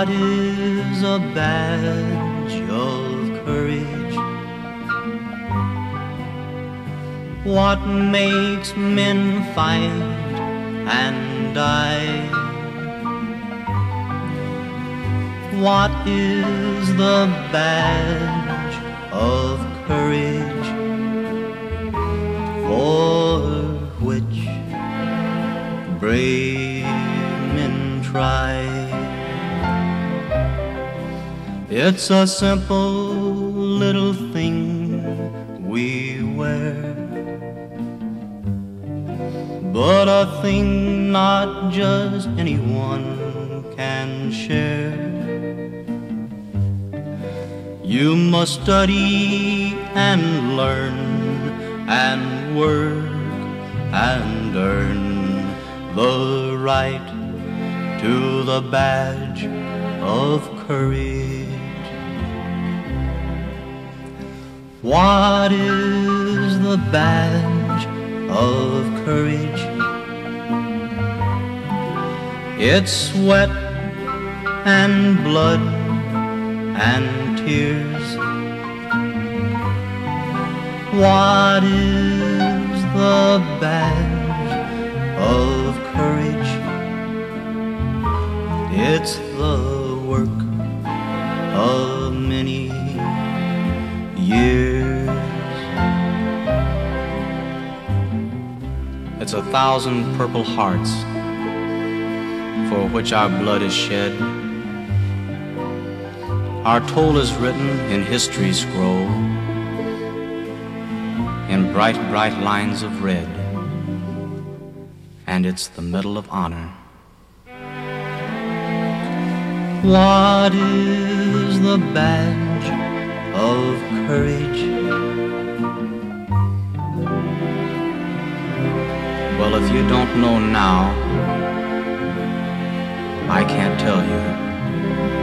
What is a badge of courage? What makes men fight and die? What is the badge of courage for which brave men try? It's a simple little thing we wear, but a thing not just anyone can share. You must study and learn and work and earn the right to the badge of courage. What is the badge of courage? It's sweat and blood and tears. What is the badge of courage? It's the work of many years. It's 1,000 purple hearts for which our blood is shed. Our toll is written in history's scroll in bright, bright lines of red, and it's the Medal of Honor. What is the badge of courage? Well, if you don't know now, I can't tell you.